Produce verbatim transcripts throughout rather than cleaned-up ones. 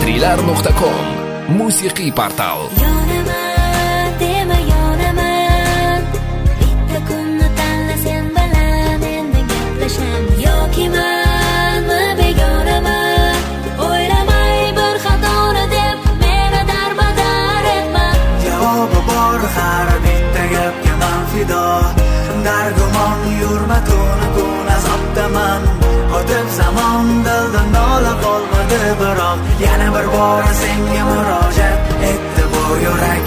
trilar nuqta com musiqiy portal. Yonaman, dema yonaman. Bitta kunni tanla sen bilan endi gaplashamiz. Yoki manmi begonaman. O'ylamay bir xatoni deb meni darbadar etma. Javobi bor har bitta gapga man fido. Dargumon yurma tuni kun azobdaman. O'tib zamon dildan nola qolmadi biroq yana bir bor senga murojaat etdi bu yurak.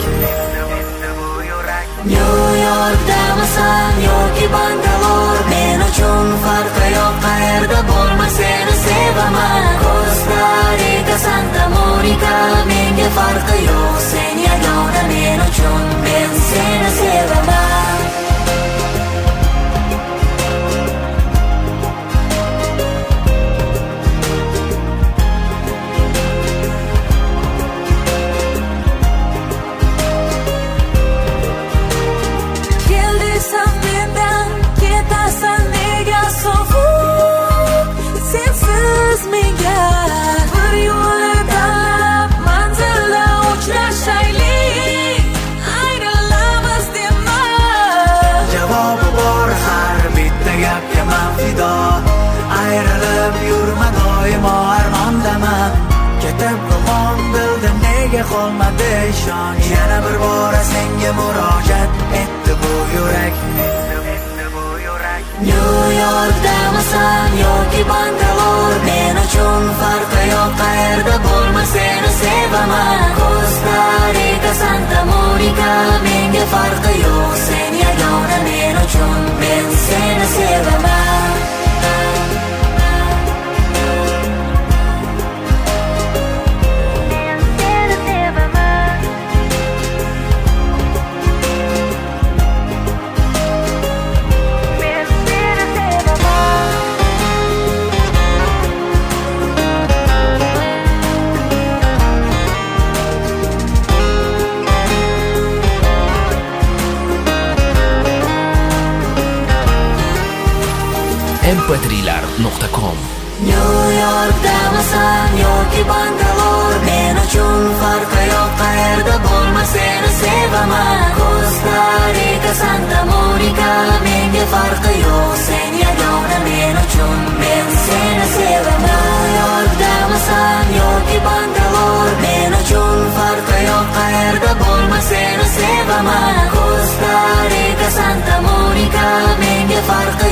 New Yorkdamisan yoki Bangalor, men uchun farqi yo'q, qayerda bo'lma seni sevaman. Costa Rica, Santa Monica, menga farqi yo'q, sen yagona men uchun, men seni sevaman. Ayrilib yurma doimo armondaman. Ketib gumon dilda nega qolmadi ishonch. Yana bir bor senga murojaat etdi bu yurak. New Yorkdamisan yoki Bangalor, men uchun farqi yo'q, qayerda bo'lma seni sevaman. Costa Rica, Santa Monica, menga farqi yo'q, sen yagona men uchun, men seni sevaman. em p trilar nuqta com. New Yorkdamisan yoki Bangalor, men uchun farqi yo'q, qayerda bo'lma seni sevaman. Costa Rica, Santa Monica, menga farqi yo'q, sen yagona men uchun, men seni sevaman. New Yorkdamisan yoki Bangalor, men uchun farqi yo'q, qayerda bo'lma seni sevaman. Costa Rica, Santa Monica, menga farqi